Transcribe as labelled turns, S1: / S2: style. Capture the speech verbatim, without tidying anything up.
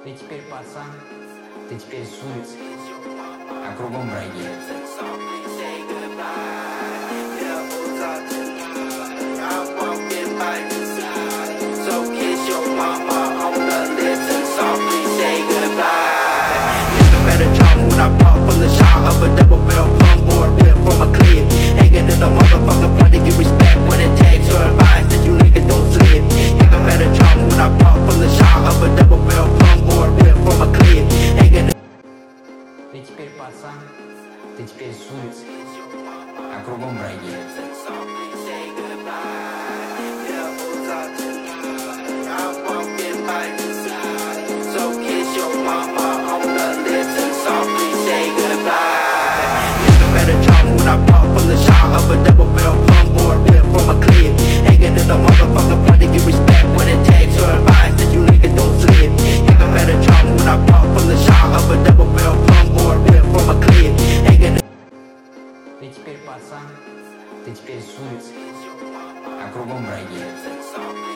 S1: Ты теперь пацан, ты теперь с улицы, а кругом враги. When I pop from the shot of a double barrel pump or a whip from a clip, hanging in the motherfucker front to get respect when it takes or advice that you niggas don't slip. Nigga better drop when I pop from the shot of a double barrel pump or a whip from a clip, hanging. Ты теперь пацан, ты теперь с улицы, а кругом враги. When I pop from the shot of a double barrel pump or a whip from a clip, hanging in the motherfucker front to get respect when it takes or advice that you niggas don't slip. Nigga better drop when I pop from the shot of a double barrel pump or a whip from a clip, hanging. Ты теперь пацан, ты теперь с улицы, а кругом враги.